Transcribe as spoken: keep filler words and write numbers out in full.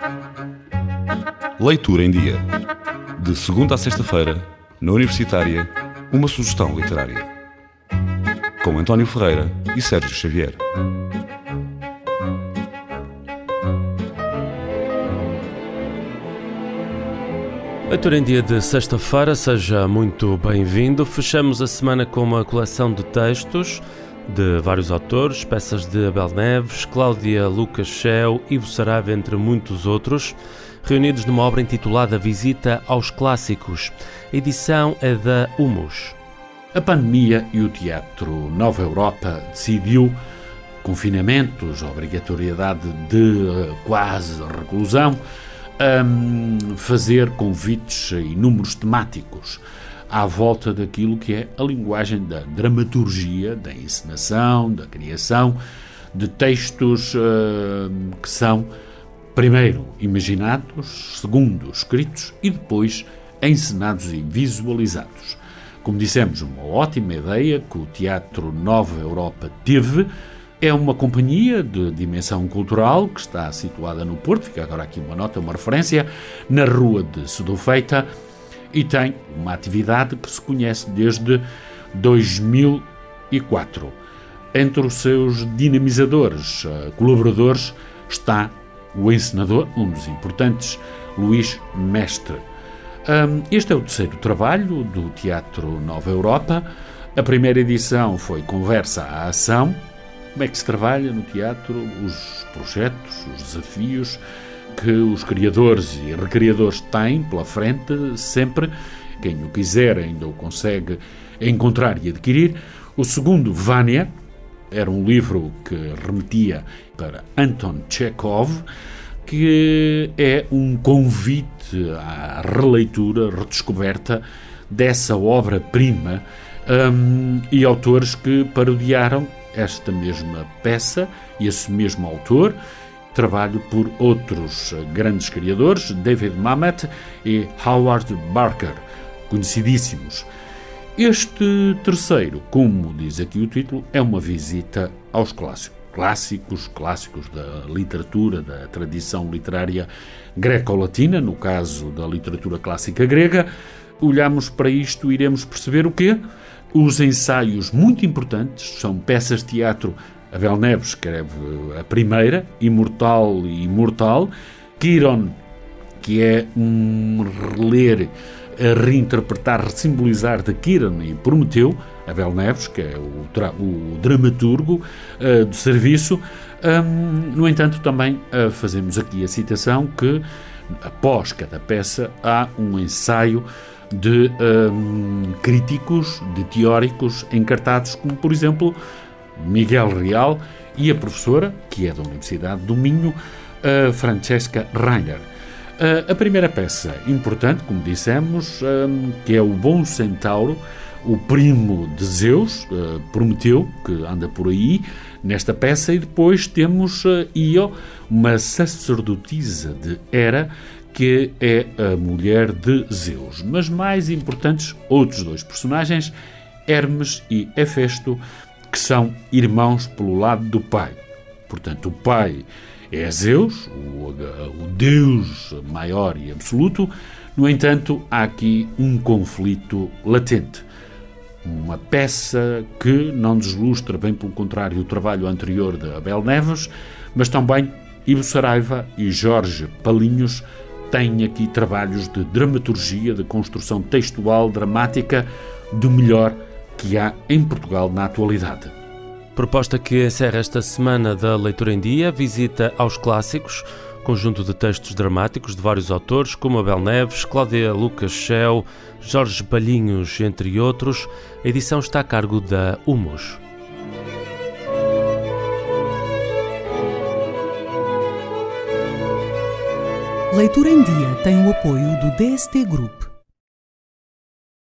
Leitura em Dia. De segunda a sexta-feira, na Universitária, uma sugestão literária. Com António Ferreira e Sérgio Xavier. Leitura em Dia de sexta-feira, seja muito bem-vindo. Fechamos a semana com uma coleção de textos de vários autores, peças de Abel Neves, Cláudia Lucas Schell, Ivo Saraiva, entre muitos outros, reunidos numa obra intitulada Visita aos Clássicos. A edição é da Humus. A pandemia e o Teatro Nova Europa decidiu confinamentos, obrigatoriedade de quase reclusão, um, fazer convites a inúmeros temáticos à volta daquilo que é a linguagem da dramaturgia, da encenação, da criação de textos uh, que são, primeiro, imaginados, segundo, escritos e depois encenados e visualizados. Como dissemos, uma ótima ideia que o Teatro Nova Europa teve. É uma companhia de dimensão cultural que está situada no Porto, fica agora aqui uma nota, uma referência, na rua de Sedufeita, e tem uma atividade que se conhece desde dois mil e quatro. Entre os seus dinamizadores, colaboradores, está o encenador, um dos importantes, Luís Mestre. Este é o terceiro trabalho do Teatro Nova Europa. A primeira edição foi Conversa à Ação. Como é que se trabalha no teatro, os projetos, os desafios que os criadores e recriadores têm pela frente, sempre. Quem o quiser ainda o consegue encontrar e adquirir. O segundo, Vânia, era um livro que remetia para Anton Chekhov, que é um convite à releitura, redescoberta dessa obra-prima, um, e autores que parodiaram esta mesma peça e esse mesmo autor. Trabalho por outros grandes criadores, David Mamet e Howard Barker, conhecidíssimos. Este terceiro, como diz aqui o título, é uma visita aos clássicos. Clássicos, clássicos da literatura, da tradição literária greco-latina, no caso da literatura clássica grega. Olhamos para isto e iremos perceber o quê? Os ensaios muito importantes, são peças de teatro. Abel Neves escreve a primeira, Imortal e Imortal. Quiron, que é um reler, a reinterpretar, ressimbolizar de Quiron e Prometeu. Abel Neves, que é o, tra- o dramaturgo uh, do serviço. Um, no entanto, também uh, fazemos aqui a citação que, após cada peça, há um ensaio de um, críticos, de teóricos encartados, como, por exemplo, Miguel Real e a professora, que é da Universidade do Minho, uh, Francesca Reiner. Uh, a primeira peça importante, como dissemos, um, que é o Bom Centauro, o primo de Zeus, uh, Prometeu, que anda por aí nesta peça, e depois temos uh, Io, uma sacerdotisa de Hera, que é a mulher de Zeus. Mas mais importantes, outros dois personagens, Hermes e Hefesto, que são irmãos pelo lado do pai. Portanto, o pai é Zeus, o, o Deus maior e absoluto. No entanto, há aqui um conflito latente. Uma peça que não deslustra, bem pelo contrário, o trabalho anterior de Abel Neves, mas também Ivo Saraiva e Jorge Palinhos têm aqui trabalhos de dramaturgia, de construção textual, dramática, do melhor que há em Portugal na atualidade. Proposta que encerra esta semana da Leitura em Dia, visita aos clássicos, conjunto de textos dramáticos de vários autores, como Abel Neves, Cláudia Lucas Schell, Jorge Palinhos, entre outros. A edição está a cargo da Humus. Leitura em Dia tem o apoio do D S T Group.